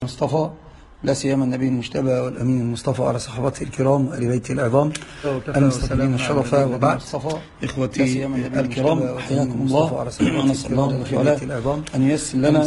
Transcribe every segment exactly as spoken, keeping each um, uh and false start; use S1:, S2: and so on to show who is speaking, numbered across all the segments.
S1: المصطفى لا سيما النبي المجتبى والأمين المصطفى على صحابته الكرام وآل بيته العظام المستقيمين الشرفاء. وبعد إخوتي الكرام حياكم الله، ونسأل الله تعالى أن ييسر لنا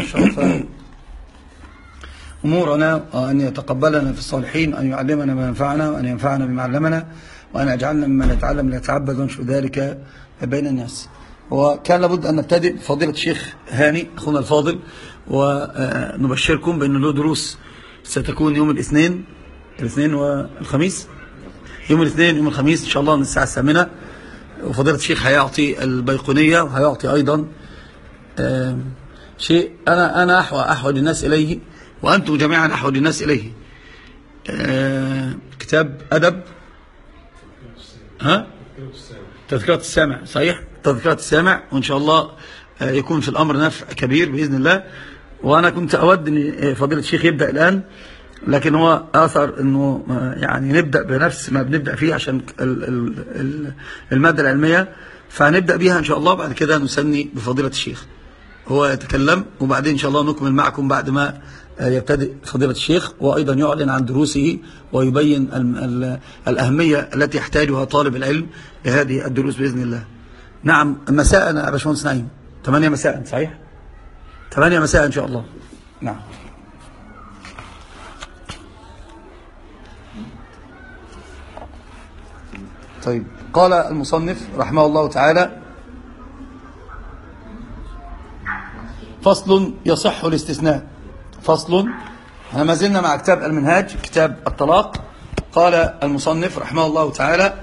S1: أمورنا وأن يتقبلنا في الصالحين، أن يعلمنا ما ينفعنا وأن ينفعنا بما علمنا، وأن يجعلنا ممن نتعلم ليتعبد ونشر ذلك بين الناس. وكان لابد أن نبتدئ فضيلة الشيخ هاني أخونا الفاضل، ونبشركم بأن له دروس ستكون يوم الاثنين الاثنين والخميس يوم الاثنين يوم الخميس إن شاء الله من الساعة الثامنة. وفضيلة الشيخ هيعطي البيقونية وهيعطي أيضا شيء أنا أنا أحوج الناس إليه وأنتم جميعا أحوج الناس إليه، كتاب أدب ها تذكرة السامع. صحيح، تذكرة السامع، وإن شاء الله يكون في الأمر نفع كبير بإذن الله. وأنا كنت أود أن فضيلة الشيخ يبدأ الآن، لكن هو آثر أنه يعني نبدأ بنفس ما بنبدأ فيه عشان المادة العلمية، فهنبدأ بيها إن شاء الله. بعد كده نسني بفضيلة الشيخ هو يتكلم، وبعدين إن شاء الله نكمل معكم بعد ما يبتدئ فضيلة الشيخ، وأيضا يعلن عن دروسه ويبين الأهمية التي يحتاجها طالب العلم لهذه الدروس بإذن الله. نعم، مساء يا باشمهندس نعيم، ثمانية مساء صحيح؟ ثمانية مساء إن شاء الله. نعم. طيب، قال المصنف رحمه الله تعالى: فصل يصح الاستثناء. فصل، احنا ما زلنا مع كتاب المنهاج، كتاب الطلاق. قال المصنف رحمه الله تعالى: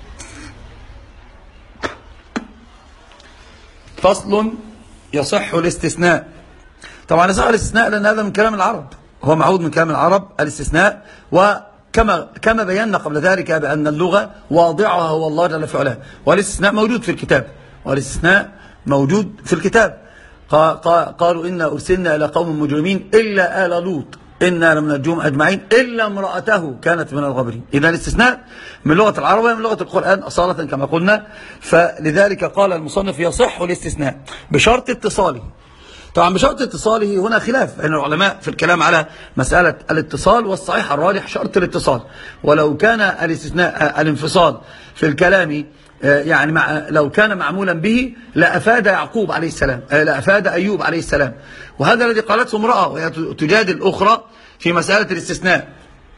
S1: فصل يصح الاستثناء. طبعا يصح الاستثناء لأن هذا من كلام العرب، هو معود من كلام العرب الاستثناء، وكما كما بينا قبل ذلك بأن اللغة واضعها هو الله جل في علاه، والاستثناء موجود في الكتاب، والاستثناء موجود في الكتاب. قالوا إنا أرسلنا إلى قوم مجرمين إلا آل لوط إنا لمنجوهم أجمعين إلا امرأته كانت من الغابرين. إذا الاستثناء من لغة العرب ومن لغة القرآن أصالة كما قلنا. فلذلك قال المصنف: يصح الاستثناء بشرط اتصاله. طبعا بشرط اتصاله هنا خلاف بين العلماء في الكلام على مسألة الاتصال، والصحيح الراجح شرط الاتصال. ولو كان الاستثناء الانفصال في الكلام يعني مع لو كان معمولا به لأفاد يعقوب عليه السلام، لأفاد أيوب عليه السلام. وهذا الذي قالته امرأة وهي تجادل أخرى في مسألة الاستثناء.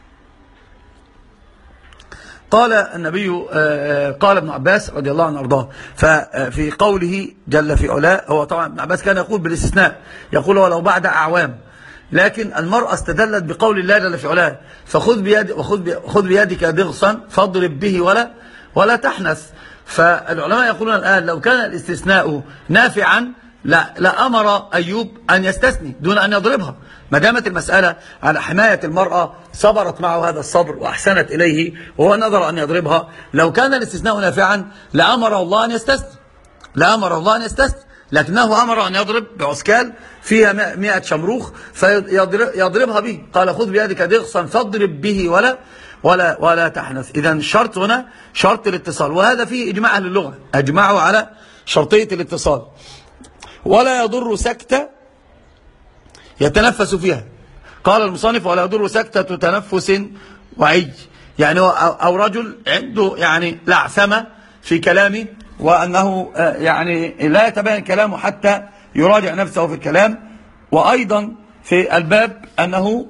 S1: قال النبي، قال ابن عباس رضي الله عنه وارضاه، ففي قوله جل في علاه، هو طبعا ابن عباس كان يقول بالاستثناء، يقول ولو بعد أعوام، لكن المرأة استدلت بقول الله جل في علاه: فخذ بيد وخذ بيدك ضغصا فاضرب به ولا ولا تحنث. فالعلماء يقولون الآن لو كان الاستثناء نافعا لا لأمر أيوب أن يستثني دون أن يضربها، ما دامت المسألة على حماية المرأة صبرت معه هذا الصبر وأحسنت إليه وهو نظر أن يضربها. لو كان الاستثناء نافعا لأمر الله أن يستثني لأمر الله أن يستثني لكنه أمر أن يضرب بعسكال فيها مئة شمروخ فيضربها به. قال: خذ بيدك ضغصا فاضرب به ولا ولا ولا تحنث. إذا الشرط هنا شرط الاتصال، وهذا فيه إجماع أهل اللغة، أجمعوا على شرطية الاتصال. ولا يضر سكتة يتنفس فيها. قال المصنف: ولا يضر سكتة تنفس وعي، يعني أو رجل عنده يعني لعثمة في كلامه، وأنه يعني لا يتبين كلامه حتى يراجع نفسه في الكلام. وأيضا في الباب أنه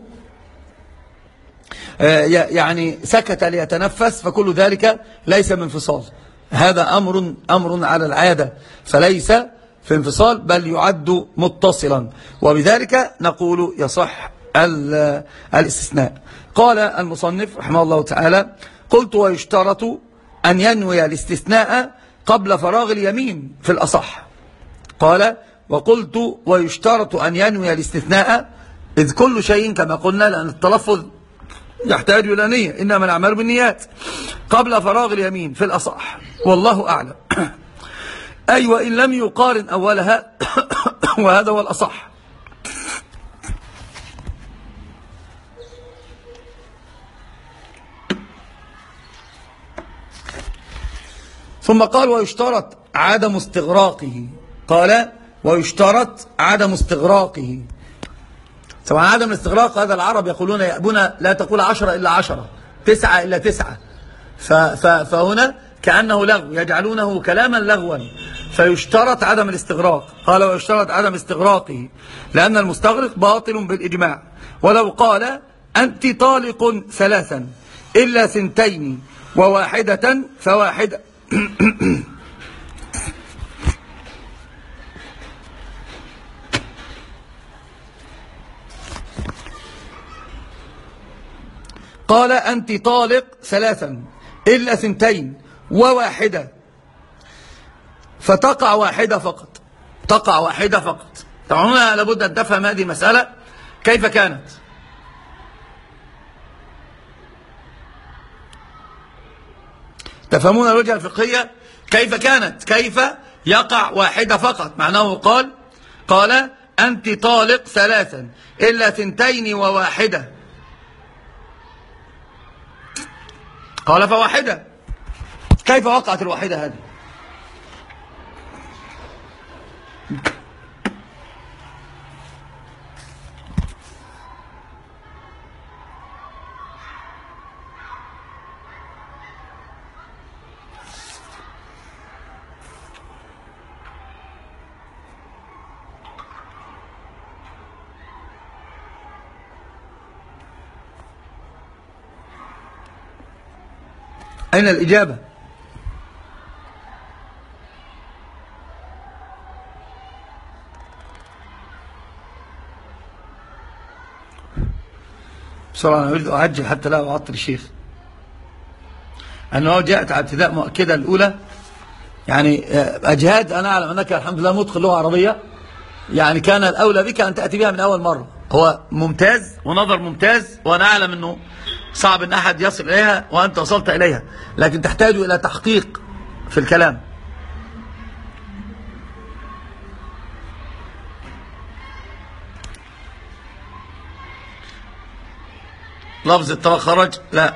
S1: يعني سكت ليتنفس، فكل ذلك ليس من انفصال، هذا أمر أمر على العادة، فليس في انفصال بل يعد متصلا، وبذلك نقول يصح الاستثناء. قال المصنف رحمه الله تعالى: قلت: ويشترط أن ينوي الاستثناء قبل فراغ اليمين في الأصح. قال: وقلت ويشترط أن ينوي الاستثناء، إذ كل شيء كما قلنا لأن التلفظ يحتاج إلى نية، إنما الأعمال بالنيات، قبل فراغ اليمين في الأصح، والله أعلم. أي وإن لم يقارن أولها وهذا هو الأصح. ثم قال: ويشترط عدم استغراقه. قال: ويشترط عدم استغراقه. طبعا عدم الاستغراق هذا العرب يقولون يأبون لا تقول عشرة إلا عشرة، تسعة إلا تسعة، فهنا كأنه لغو، يجعلونه كلاما لغوا، فيشترط عدم الاستغراق. قال ويشترط عدم استغراقه لأن المستغرق باطل بالإجماع. ولو قال أنت طالق ثلاثا إلا ثنتين وواحدة فواحدة قال أنت طالق ثلاثا إلا ثنتين وواحدة فتقع واحدة فقط، تقع واحدة فقط. طبعا هنا لابد أن تفهم هذه المسألة كيف كانت. تفهمون الوجهة الفقهية كيف كانت، كيف يقع واحدة فقط. معناه قال قال أنت طالق ثلاثا إلا ثنتين وواحدة، قال فواحدة. كيف وقعت الواحدة هذه؟ أين الإجابة؟ بسرعة أنا أريد أعجل حتى لا أعطل الشيخ. أنه جاءت على ابتداء مؤكدة الأولى، يعني أجهاد. أنا أعلم أنك الحمد لله متقن لغة عربية، يعني كان الأولى بك أن تأتي بها من أول مرة. هو ممتاز ونظر ممتاز، وأنا أعلم أنه صعب أن أحد يصل إليها وأنت وصلت إليها، لكن تحتاج إلى تحقيق في الكلام. لفظ الطلاق خرج؟ لا.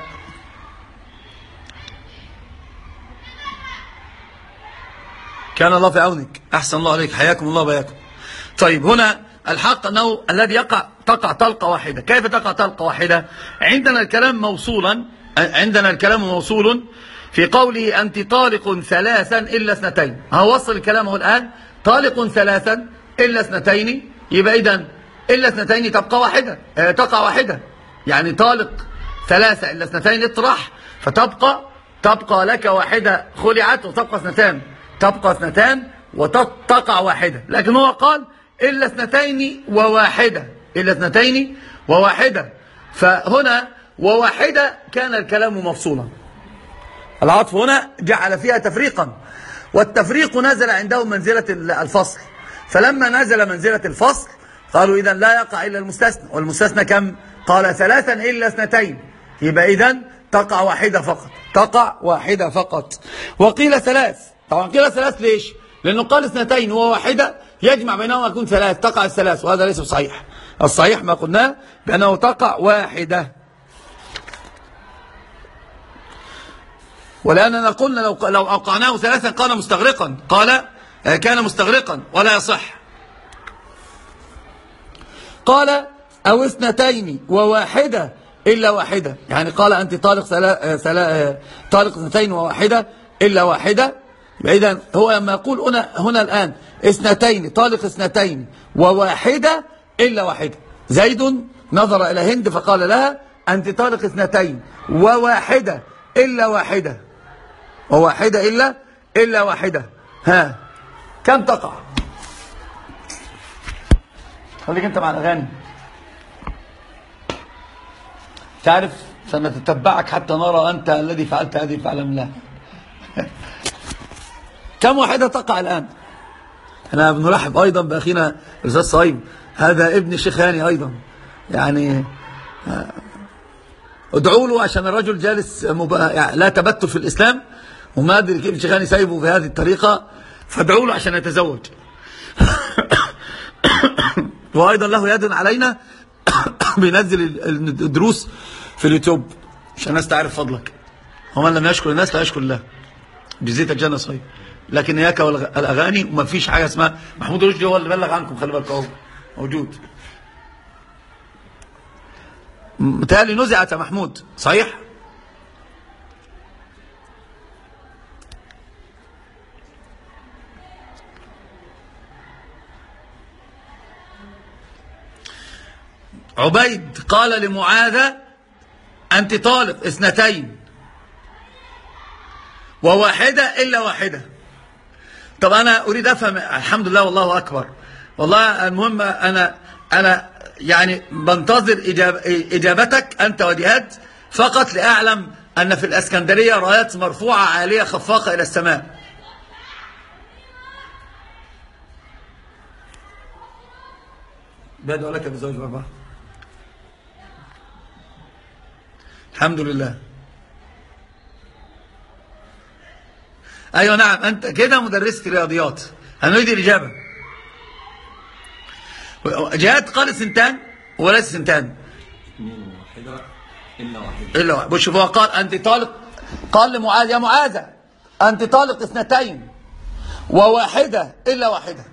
S1: كان الله في عونك، أحسن الله عليك، حياكم الله وبياكم. طيب هنا الحق أنه الذي يقع تقع طلقة واحدة. كيف تقع طلقة واحدة؟ عندنا الكلام موصولا، عندنا الكلام موصول في قوله أنت طالق ثلاثا إلا اثنتين. هو وصل الكلام هو الآن طالق ثلاثا إلا اثنتين، يبقى إذن إلا اثنتين تبقى واحدة، اه تقع واحدة. يعني طالق ثلاثة إلا اثنتين اطرح، فتبقى تبقى لك واحدة خلعت، وتبقى اثنتان، تبقى اثنتان وتقع واحدة. لكن هو قال إلا اثنتين وواحدة، إلا اثنتين وواحدة. فهنا وواحدة كان الكلام مفصولا. العطف هنا جعل فيها تفريقا، والتفريق نزل عندهم منزلة الفصل. فلما نزل منزلة الفصل قالوا إذن لا يقع إلا المستثنى، والمستثنى كم؟ قال ثلاثا إلا اثنتين، يبقى إذن تقع واحدة فقط، تقع واحدة فقط. وقيل ثلاث. طبعا قيل ثلاث ليش؟ لأنه قال اثنتين وواحدة يجمع بينهما يكون ثلاث، تقع الثلاث، وهذا ليس صحيح. الصحيح ما قلناه بأنه تقع واحدة. ولأننا قلنا لو لو أوقعناه ثلاثا قال مستغرقا، قال كان مستغرقا ولا يصح. قال أو اثنتين وواحدة إلا واحدة، يعني قال أنت طالق سلا سلا طالق اثنتين وواحدة إلا واحدة. إذن هو لما يقول هنا هنا الآن اثنتين، طالق اثنتين وواحدة إلا واحدة. زيد نظر إلى هند فقال لها أنت طالق اثنتين وواحدة إلا واحدة، وواحدة إلا إلا واحدة. ها كم تقع؟ خليك أنت مع الأغاني. تعرف سنتتبعك حتى نرى أنت الذي فعلت هذه فعل الله. كم واحدة تقع الآن؟ أنا بنرحب أيضا بأخينا الأستاذ صهيب، هذا ابن الشيخ هاني أيضا. يعني ادعوا له عشان الرجل جالس مب... يعني لا تبتل في الإسلام، وما أدري كيف الشيخ هاني سايبه بهذه الطريقة، فادعوا له عشان يتزوج. وأيضا له يد علينا بينزل الدروس في اليوتيوب عشان الناس تعرف فضلك. ومن لم يشكر الناس لا يشكر الله. جزيت الجنة صحيح. لكن إياك والأغاني، وما فيش حاجة اسمها محمود رشدي هو اللي بلغ عنكم، خلي بالك اهو موجود. متهيألي نزعت يا محمود صحيح؟ عبيد قال لمعاذ أنت طالق اثنتين وواحدة إلا واحدة. طب أنا أريد أفهم، الحمد لله والله أكبر، والله المهم أنا أنا يعني بنتظر إجاب إجابتك أنت وجهاد فقط لأعلم أن في الأسكندرية رايات مرفوعة عالية خفاقة إلى السماء. بدعو لك بزوج بابا. الحمد لله. أيوة نعم، أنت كده مدرسة رياضيات. هنريد الإجابة. جهاد قال سنتان وليس سنتان.
S2: واحدة إلا واحدة.
S1: إلا واحدة. شوف هو قال أنت طالق، قال لمعاذ يا معاذ أنت طالق اثنتين وواحدة إلا واحدة.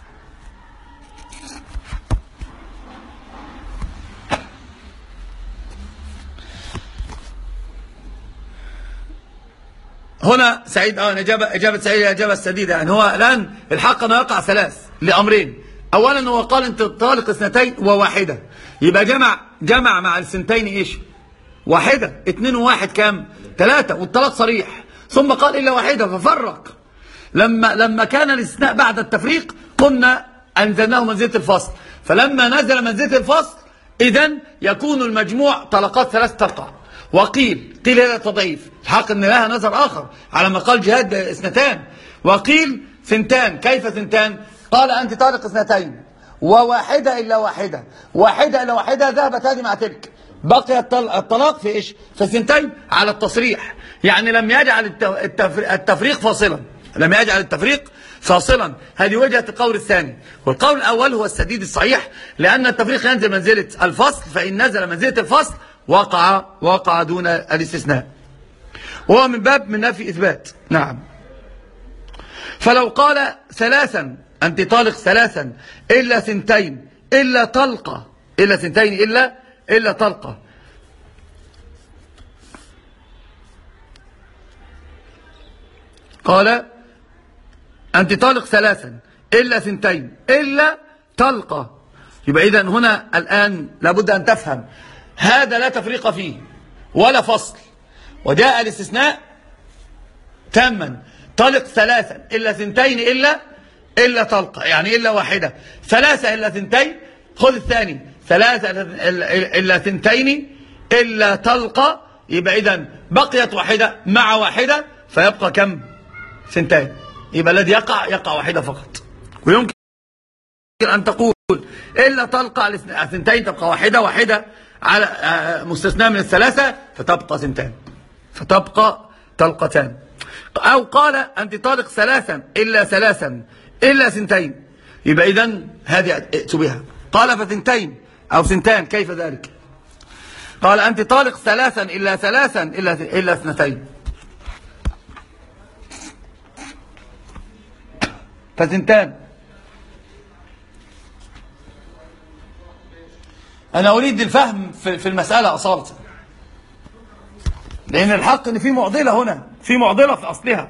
S1: هنا سعيد اه اجابه اجابه سعيد اجابه سديده. يعني هو الان الحق انه يقع ثلاث لامرين. اولا هو قال انت طالق اثنتين وواحده، يبقى جمع جمع مع السنتين ايش؟ واحده. اثنين وواحد كام؟ ثلاثه، والطلاق صريح. ثم قال الا واحده ففرق. لما لما كان الاستثناء بعد التفريق قلنا انزلناه منزله الفصل، فلما نزل منزله الفصل اذا يكون المجموع طلقات ثلاث تقع. وقيل قيل هذا تضعيف، الحق ان لها نظر اخر على ما قال جهاد اثنتان، وقيل ثنتان. كيف ثنتان؟ قال انت طالق اثنتين وواحده الا واحده، واحده الا واحده ذهبت هذه مع تلك، بقي الطلاق في ايش؟ في ثنتين على التصريح. يعني لم يجعل التفريق فاصلا، لم يجعل التفريق فاصلا. هذه وجهة القول الثاني. والقول الاول هو السديد الصحيح، لان التفريق ينزل منزله الفصل، فان نزل منزله الفصل وقع وقع دون الاستثناء، وهو من باب من نفي إثبات. نعم. فلو قال ثلاثا أنت طالق ثلاثا إلا ثنتين إلا طلقة، إلا ثنتين إلا إلا طلقة، قال أنت طالق ثلاثا إلا ثنتين إلا طلقة، يبقى إذن هنا الآن لابد أن تفهم هذا لا تفريق فيه ولا فصل، وجاء الاستثناء تاما. طلق ثلاثا إلا ثنتين إلا إلا طلقة، يعني إلا واحدة. ثلاثة إلا ثنتين، خذ الثاني، ثلاثة إلا ثنتين إلا طلقة، يبقى إذن بقيت واحدة مع واحدة فيبقى كم؟ ثنتين. يبقى الذي يقع يقع واحدة فقط. ويمكن أن تقول إلا طلقة على ثنتين تبقى واحدة، واحدة على مستثنى من الثلاثة فتبقى ثنتان، فتبقى طلقتان. أو قال أنت طالق ثلاثا إلا ثلاثا إلا ثنتين، يبقى إذن هذه ائت بها. قال فثنتين أو ثنتان، كيف ذلك؟ قال أنت طالق ثلاثا إلا ثلاثا إلا إلا اثنتين، فثنتان. أنا أريد الفهم في المسألة أصالة، لأن الحق أن في معضلة هنا، في معضلة في أصلها.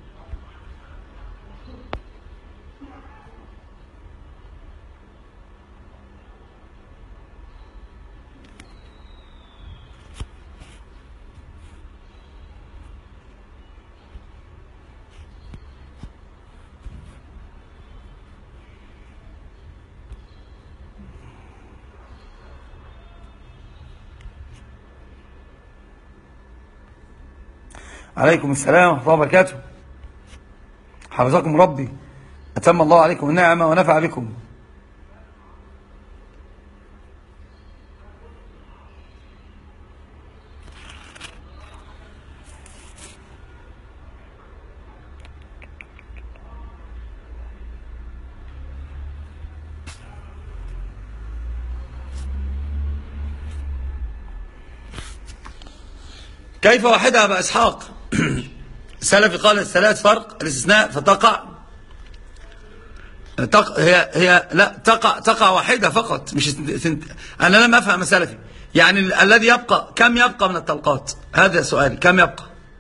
S1: عليكم السلام ورحمة الله وبركاته. حفظكم ربي، أتم الله عليكم النعمة ونفع بكم. كيف واحدة أبا إسحاق؟ السلفي قال الثلاث فرق الاستثناء فتقع تق... هي هي لا تقع تقع واحدة فقط، مش سنت... أنا لم أفهم السلفي. يعني ال الذي يبقى كم يبقى من الطلقات؟ هذا سؤالي، كم يبقى؟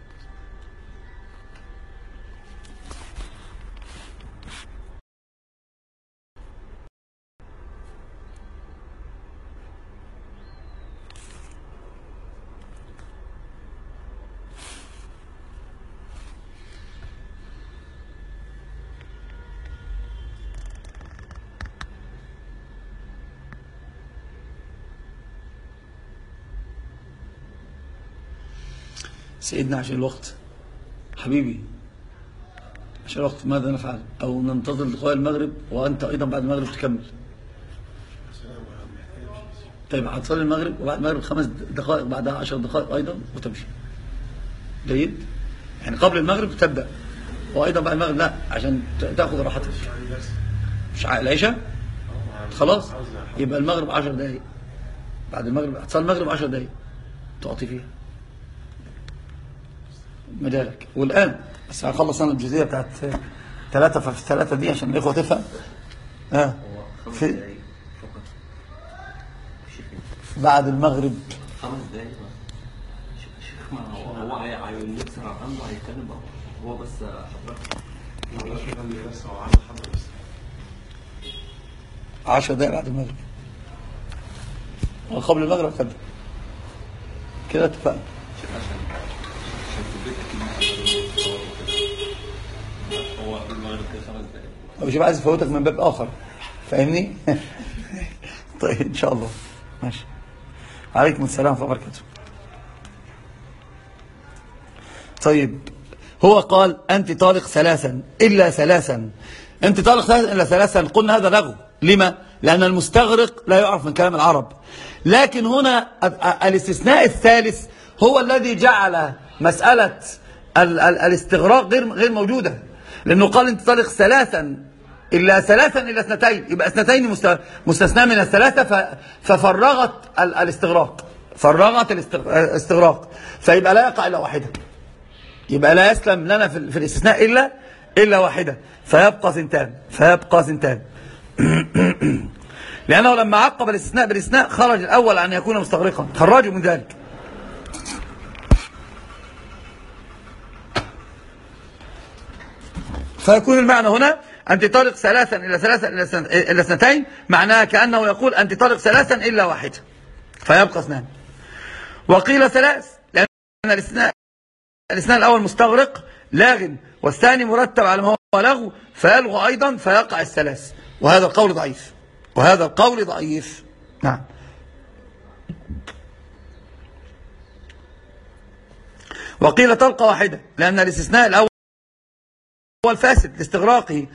S1: سيدنا عشان الوقت حبيبي، عشان الوقت ماذا نفعل؟ أو ننتظر لقاء المغرب وأنت أيضا بعد المغرب تكمل؟ طيب هتصلي المغرب وبعد المغرب خمس دقائق، بعدها عشر دقائق أيضا وتمشي. جيد؟ يعني قبل المغرب تبدأ، وأيضا بعد المغرب لا، عشان تأخذ راحتك. مش العشاء؟ خلاص يبقى المغرب عشر دقائق، بعد المغرب هتصلي المغرب عشر دقائق تعطي فيها مجالك. والآن بس هخلص أنا الجزئية بتاعت ثلاثة، ففي الثلاثة دي عشان الإخوة تفهم. آه. في بعد المغرب
S2: خمس دقايق شيخ، ما هو هو هيكسر عنده هيتكلم هو بس حضرتك
S1: عشر دقايق بعد المغرب وقبل المغرب تبدأ كده. اتفقنا.
S2: هو المغرب كده خمس دقايق،
S1: مش عايز افوتك من باب اخر، فاهمني؟ طيب ان شاء الله ماشي. عليكم السلام ورحمه الله وبركاته. طيب هو قال انت طالق ثلاثا الا ثلاثا، انت طالق ثلاثا الا ثلاثا. قلنا هذا لغو. لما؟ لان المستغرق لا يعرف من كلام العرب. لكن هنا الاستثناء الثالث هو الذي جعل مسألة ال ال الاستغراق غير غير موجودة، لأنه قال انت طالق ثلاثا إلا ثلاثا إلا اثنتين، يبقى اثنتين مستثنى من الثلاثة، ففرغت ال الاستغراق، فرغت الاستغراق، فيبقى لا يقع إلا واحدة، يبقى لا يسلم لنا في, في الاستثناء إلا إلا واحدة، فيبقى ثنتان، فيبقى ثنتان. لأنه لما عقب الاستثناء بالاستثناء خرج الأول عن يكون مستغرقا، خرجوا من ذلك. فيكون المعنى هنا أنت طالق ثلاثا إلى ثلاثا إلى اثنتين، معناها كأنه يقول أنت طالق ثلاثا إلا واحدة، فيبقى اثنان. وقيل ثلاث لأن الاثناء الاثناء الأول مستغرق لاغ، والثاني مرتب على ما هو لغو فيلغو أيضا، فيقع الثلاث. وهذا القول ضعيف، وهذا القول ضعيف. نعم. وقيل طلقة واحدة لأن الاستثناء الأول هو الفاسد لاستغراقه.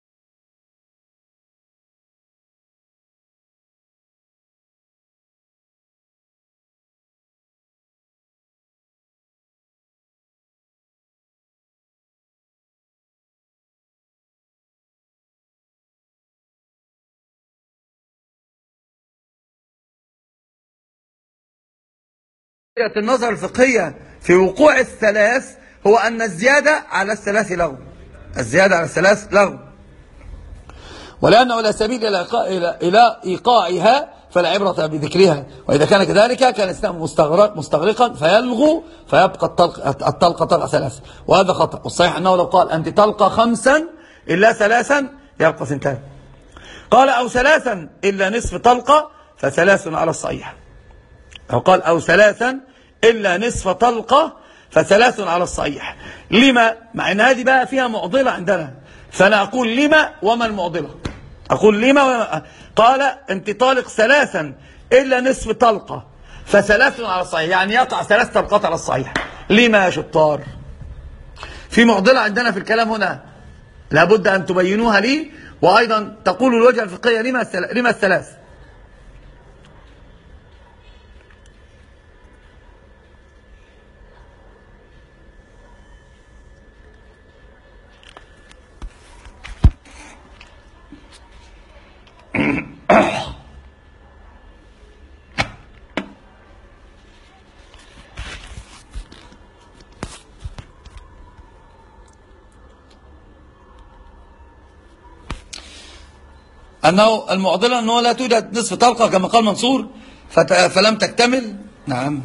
S1: النظر الفقهية في وقوع الثلاث هو أن الزيادة على الثلاث لغو، الزيادة على الثلاث لغو، ولأنه لا سبيل إلى إلى إيقاعها فلا عبرة بذكرها، وإذا كان كذلك كان الإسلام مستغرق مستغرقا فيلغو، فيبقى الطلق الطلقة طلقة ثلاث، وهذا خطأ. والصحيح أنه لو قال أنت طلقة خمسا إلا ثلاثا يبقى ثنتان. قال أو ثلاثا إلا نصف طلقة فثلاث على الصحيح. أو قال أو ثلاثا إلا نصف طلقة فثلاث على الصحيح. لما؟ مع أن هذه بقى فيها معضلة عندنا، فأنا أقول لما وما المعضلة. أقول لما وما. قال أنت طالق ثلاثا إلا نصف طلقة فثلاث على الصحيح، يعني يقع ثلاث طلقات على الصحيح. لما يا شطار؟ في معضلة عندنا في الكلام هنا لابد أن تبينوها لي، وأيضا تقولوا الوجه الفقهية لما لما الثلاث. أنه المعضلة أنه لا توجد نصف طلقة كما قال منصور، فلم تكتمل. نعم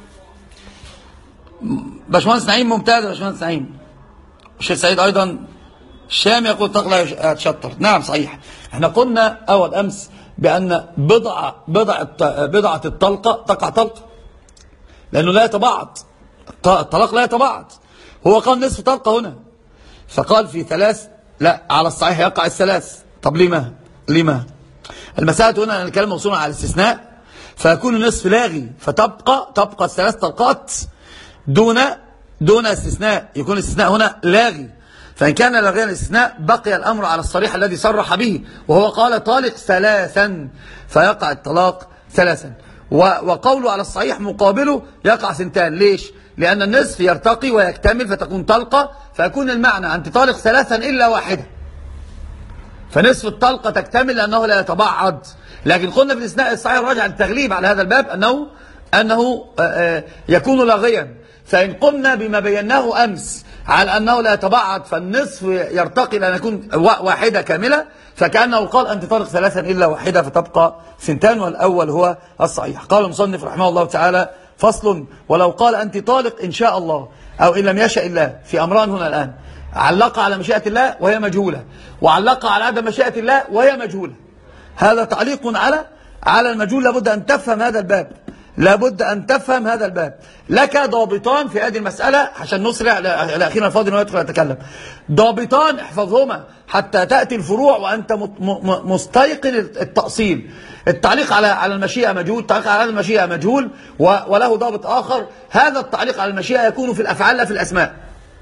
S1: باشمهندس نعيم ممتاز. باشمهندس نعيم. الشيخ سعيد أيضا الشام يقول تقلع تشطر. نعم صحيح. احنا قلنا أول أمس بأن بضعة بضعة بضعة الطلقة تقع طلقة، لأنه لا يتبعض الطلاق، لا يتبعض. هو قال نصف طلقة هنا، فقال في ثلاث، لا على الصحيح يقع الثلاث. طب لما لما المسألة هنا الكلام موصول على الاستثناء، فيكون النصف لاغي، فتبقى تبقى الثلاث طلقات دون دون استثناء، يكون الاستثناء هنا لاغي. فإن كان لاغيا الاستثناء بقي الأمر على الصريح الذي صرح به، وهو قال طالق ثلاثا، فيقع الطلاق ثلاثا. وقوله على الصحيح مقابله يقع سنتان. ليش؟ لأن النصف يرتقي ويكتمل فتكون طلقة، فيكون المعنى أنت طالق ثلاثا إلا واحدة، فنصف الطلقة تكتمل لأنه لا يتبعض. لكن قلنا في الاستثناء الصحيح الراجع التغليب على هذا الباب أنه أنه يكون لاغيا. فإن قمنا بما بيناه أمس على أنه لا يتبعض، فالنصف يرتقي لأن يكون واحدة كاملة، فكأنه قال أنت طالق ثلاثا إلا واحدة فتبقى سنتان، والأول هو الصحيح. قال المصنف رحمه الله تعالى فصل: ولو قال أنت طالق إن شاء الله أو إن لم يشاء الله، في أمران هنا الآن، علق على مشيئة الله وهي مجهولة، وعلق على عدم مشيئة الله وهي مجهولة. هذا تعليق على على المجهول. لابد أن تفهم هذا الباب، لابد أن تفهم هذا الباب. لك ضابطان في هذه المسألة عشان نسرع لأخينا الفاضل ويدخل يتكلم. ضابطان احفظهما حتى تأتي الفروع وأنت مستيقن التأصيل. التعليق على على المشيئة مجهول، التعليق على المشيئة مجهول، وله ضابط آخر. هذا التعليق على المشيئة يكون في الأفعال لا في الأسماء.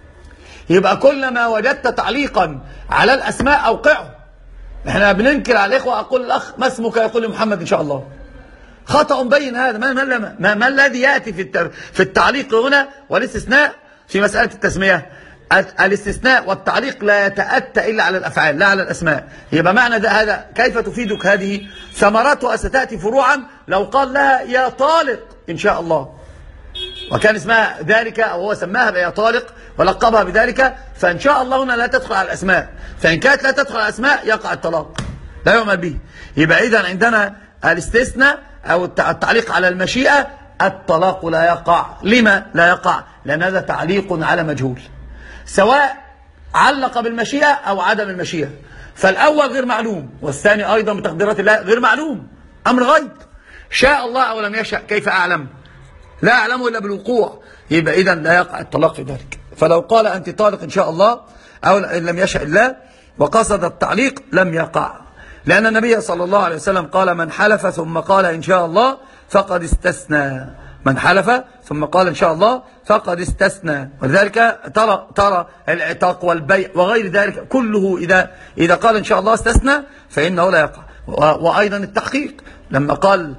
S1: يبقى كلما وجدت تعليقا على الأسماء أوقعه. احنا بننكر على الإخوة، أقول الأخ ما اسمك؟ يقول لي محمد إن شاء الله. خطأ بين هذا. ما, ما, ما, ما الذي يأتي في في التعليق هنا والاستثناء في مسألة التسمية؟ الاستثناء والتعليق لا يتأتى إلا على الأفعال لا على الأسماء. يبقى معنى هذا كيف تفيدك هذه؟ ثمرتها ستأتي فروعا. لو قال لها يا طالق إن شاء الله، وكان اسمها ذلك أو هو سماها بيا طالق ولقبها بذلك، فإن شاء الله هنا لا تدخل على الأسماء. فإن كانت لا تدخل على الأسماء يقع الطلاق، لا يعمل به. يبقى إذن عندنا الاستثناء أو التعليق على المشيئة، الطلاق لا يقع. لما لا يقع؟ لأن هذا تعليق على مجهول، سواء علق بالمشيئة أو عدم المشيئة. فالأول غير معلوم، والثاني أيضا بتقديرات الله غير معلوم، أمر غيب. شاء الله أو لم يشاء كيف أعلم؟ لا أعلمه إلا بالوقوع. يبقى إذن لا يقع الطلاق في ذلك. فلو قال أنت طالق إن شاء الله أو إن لم يشاء الله وقصد التعليق لم يقع، لأن النبي صلى الله عليه وسلم قال: من حلف ثم قال إن شاء الله فقد استثنى. من حلف ثم قال إن شاء الله فقد استثنى. ولذلك ترى ترى العتاق والبيع وغير ذلك كله إذا إذا قال إن شاء الله استثنى فإنه لا يقع. وأيضا التحقيق لما قال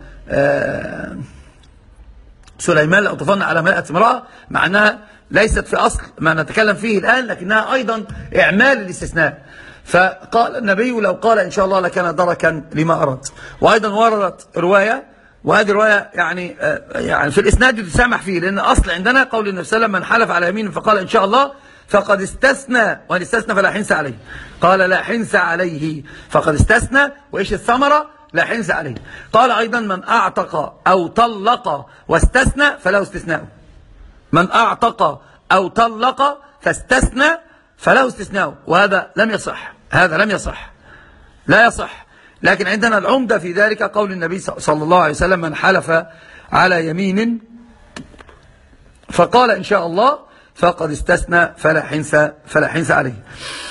S1: آه سليمان لأطفلنا على مائة امرأة، معناها ليست في أصل ما نتكلم فيه الآن، لكنها أيضا إعمال الاستثناء. فقال النبي: لو قال إن شاء الله لكان دركا لما أراد. وأيضا وردت رواية، وهذه رواية يعني يعني في الإسناد يتسامح فيه، لأن أصل عندنا قول النبي صلى الله عليه وسلم: من حلف على يمين فقال إن شاء الله فقد استثنى، وإن استثنى فلا حنس عليه. قال لا حنس عليه، فقد استثنى، وإيش الثمرة؟ لا حنس عليه. قال أيضا: من أعتق أو طلق واستثنى فله استثناء. من أعتق أو طلق فاستثنى فله استثناء. وهذا لم يصح، هذا لم يصح، لا يصح. لكن عندنا العمدة في ذلك قول النبي صلى الله عليه وسلم: من حلف على يمين فقال إن شاء الله فقد استثنى فلا حنس فلا حنس عليه.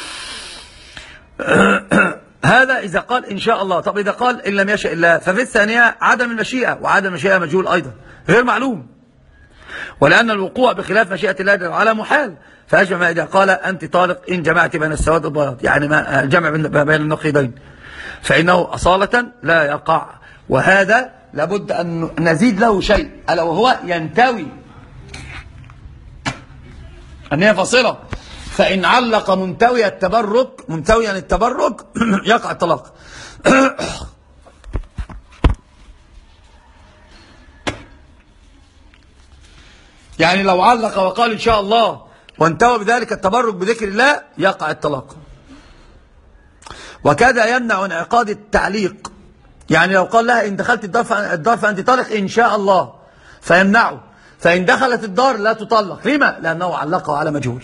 S1: هذا إذا قال إن شاء الله. طب إذا قال إن لم يشاء الله، ففي الثانية عدم المشيئة، وعدم المشيئة مجهول أيضا غير معلوم، ولأن الوقوع بخلاف مشيئة الله جل وعلا محال. فأجمع ما إذا قال أنت طالق إن جمعت بين السواد والبياض، يعني ما جمع بين النقيضين، فإنه أصالة لا يقع. وهذا لابد أن نزيد له شيء، ألا وهو ينتوي، أن هي فاصلة. فإن علق منتوي التبرك منتويا التبرك يقع الطلاق. يعني لو علق وقال إن شاء الله وانتوى بذلك التبرك بذكر الله يقع الطلاق. وكذا يمنع انعقاد التعليق يعني لو قال لها إن دخلت الدار الدار فأنت طالق إن شاء الله فيمنعه، فإن دخلت الدار لا تطلق. لما؟ لأنه علقه على مجهول.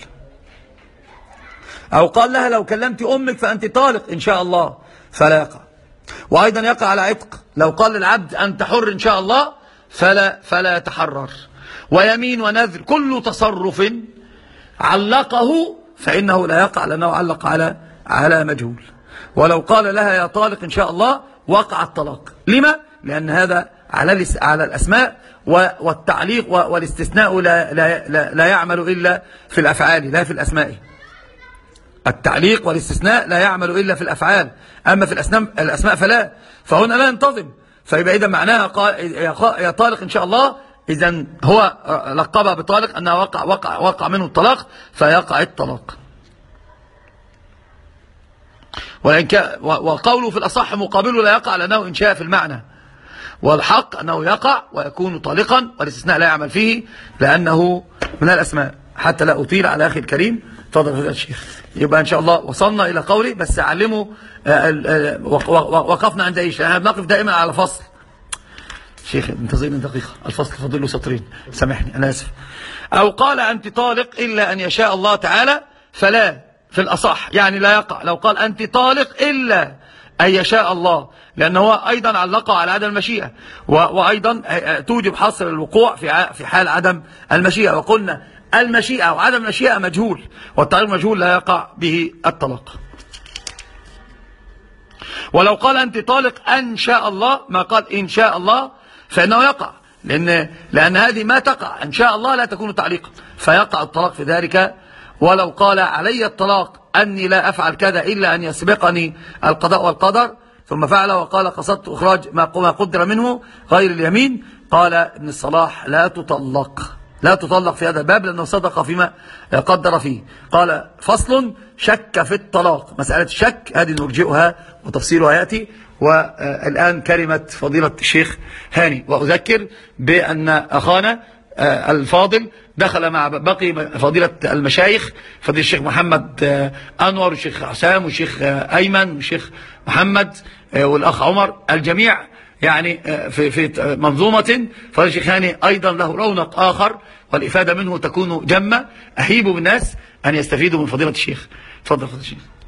S1: أو قال لها لو كلمت أمك فأنت طالق إن شاء الله فلا يقع. وأيضا يقع على عتق، لو قال للعبد أنت حر إن شاء الله فلا, فلا يتحرر. ويمين ونذر كل تصرف علقه فإنه لا يقع لأنه علق على على مجهول. ولو قال لها يا طالق إن شاء الله وقع الطلاق. لما؟ لأن هذا على على الأسماء، والتعليق والاستثناء لا, لا, لا, لا يعمل إلا في الأفعال لا في الأسماء. التعليق والاستثناء لا يعمل إلا في الأفعال، أما في الأسماء فلا. فهنا لا ينتظم، فيبقى إذا معناها قال يا طالق إن شاء الله، إذن هو لقبها بطالق أنها وقع, وقع, وقع منه الطلاق فيقع الطلاق. وقوله في الأصح مقابله لا يقع لأنه إنشاء في المعنى، والحق أنه يقع ويكون طالقا، والاستثناء لا يعمل فيه لأنه من الأسماء. حتى لا أطيل على أخي الكريم، تفضل فضيلة الشيخ. يبقى إن شاء الله وصلنا إلى قولي، بس أعلمه وقفنا عند إيش؟ أنا بنقف دائما على فصل. شيخ انتظرني دقيقة، الفصل فاضل له سطرين، سامحني أنا آسف. أو قال أنت طالق إلا أن يشاء الله تعالى فلا، في الأصح يعني لا يقع. لو قال أنت طالق إلا أن يشاء الله، لأنه هو أيضا علقه على عدم المشيئة، وأيضا توجب حصر الوقوع في حال عدم المشيئة. وقلنا المشيئة وعدم المشيئة مجهول، والتعليق مجهول لا يقع به الطلاق. ولو قال أنت طالق أن شاء الله، ما قال إن شاء الله، فإنه يقع، لأن, لأن هذه ما تقع إن شاء الله لا تكون تعليقا، فيقع الطلاق في ذلك. ولو قال علي الطلاق أني لا أفعل كذا إلا أن يسبقني القضاء والقدر، ثم فعل وقال قصدت إخراج ما قدر منه غير اليمين، قال ابن الصلاح لا تطلق، لا تطلق في هذا الباب لأنه صدق فيما قدر فيه. قال فصل شك في الطلاق، مسألة الشك هذه نرجئها وتفصيلها يأتي. والآن كلمة فضيلة الشيخ هاني، وأذكر بأن أخانا الفاضل دخل مع باقي فضيلة المشايخ، فضيلة الشيخ محمد أنور والشيخ حسام والشيخ أيمن والشيخ محمد والأخ عمر، الجميع يعني في في منظومة. فضيلة الشيخ هاني أيضا له رونق آخر، والإفادة منه تكون جمة. أهيب بالناس أن يستفيدوا من فضيلة الشيخ. تفضل فضيلة الشيخ.